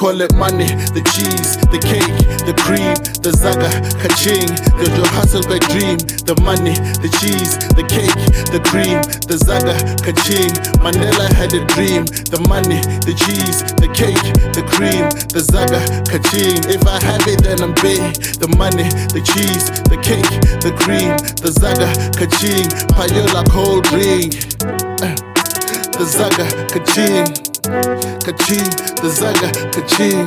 call it money, the cheese, the cake, the cream, the zaga, ka-ching. There's your Hasselbeck dream. The money, the cheese, the cake, the cream, the zaga, ka-ching. Mandela had a dream. The money, the cheese, the cake, the cream, the zaga, ka-ching. If I have it, then I'm big. The money, the cheese, the cake, the cream, the zaga, ka-ching. Payola cold drink. The zaga, ka-ching, ka-ching, the zaga, ka-ching,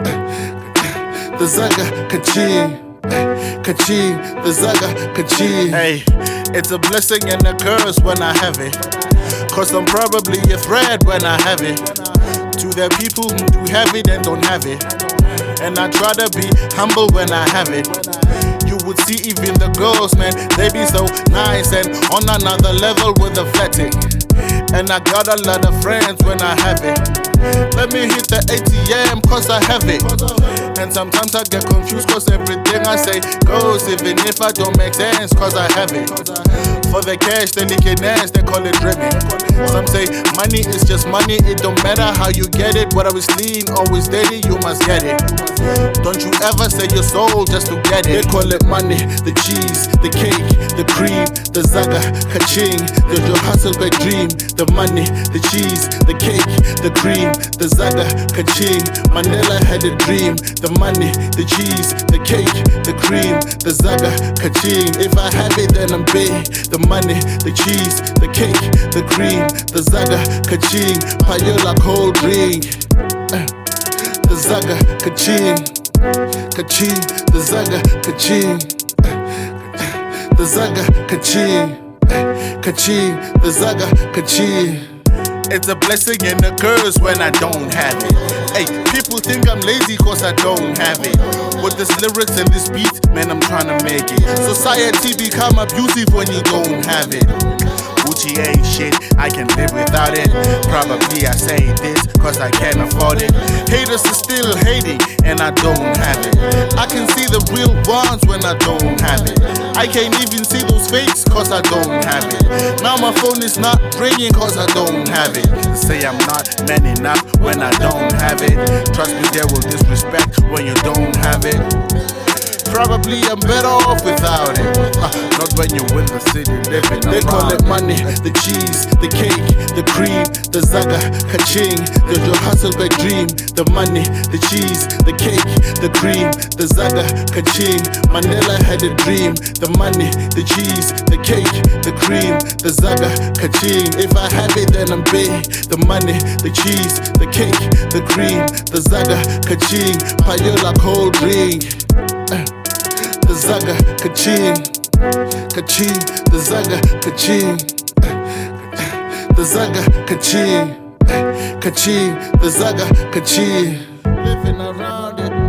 the zaga, ka-ching, ka-ching, the zaga, ka-ching. Hey, it's a blessing and a curse when I have it, 'cause I'm probably a threat when I have it. To the people who do have it and don't have it, and I try to be humble when I have it. You would see even the girls, man, they be so nice and on another level with the flatting. And I got a lot of friends when I have it. Let me hit the ATM 'cause I have it. And sometimes I get confused 'cause everything I say goes, even if I don't make sense 'cause I have it. For the cash, they lick it dance, they call it dreaming. Some say money is just money, it don't matter how you get it. Whether it's clean, always steady, you must get it. Don't you ever sell your soul just to get it. They call it money, the cheese, the cake, the cream, the zaga, ka-ching. There's your Hasselbeck dream. The money, the cheese, the cake, the cream, the zaga, ka-ching. Mandela had a dream. The money, the cheese, the cake, the cream, the zaga, ka-ching. If I have it, then I'm big. The money, the cheese, the cake, the cream, the zaga, ka-ching. Payola cold drink. The zaga, ka-ching, ka-ching, the zaga, ka-ching, the zaga, ka-ching, ka-ching, the zaga, ka-ching. It's a blessing and a curse when I don't have it. Hey, people think I'm lazy 'cause I don't have it. With this lyrics and this beat, man, I'm trying to make it. Society become abusive when you don't have it. Gucci ain't shit, I can live without it. Probably I say this 'cause I can't afford it. Haters are still hating and I don't have it. I can see the real ones when I don't have it. I can't even see those fakes 'cause I don't have it. Now my phone is not ringing 'cause I don't have it. Say I'm not man enough when I don't have it. Trust me, they will disrespect when you don't have it. Probably I'm better off without it. Not when you in the city living around. They call it money, the cheese, the cake, the cream, the zaga, ka-ching. There's your Hasselbeck dream. The money, the cheese, the cake, the cream, the zaga, ka-ching. Mandela had a dream. The money, the cheese, the cake, the cream, the zaga, ka-ching. If I have it, then I'm big. The money, the cheese, the cake, the cream, the zaga, ka-ching. Payola cold drink. The zaga, ka-ching, ka-ching, the zaga, ka-ching, the zaga, ka-ching, ka-ching, the zaga, ka-ching. Living around it.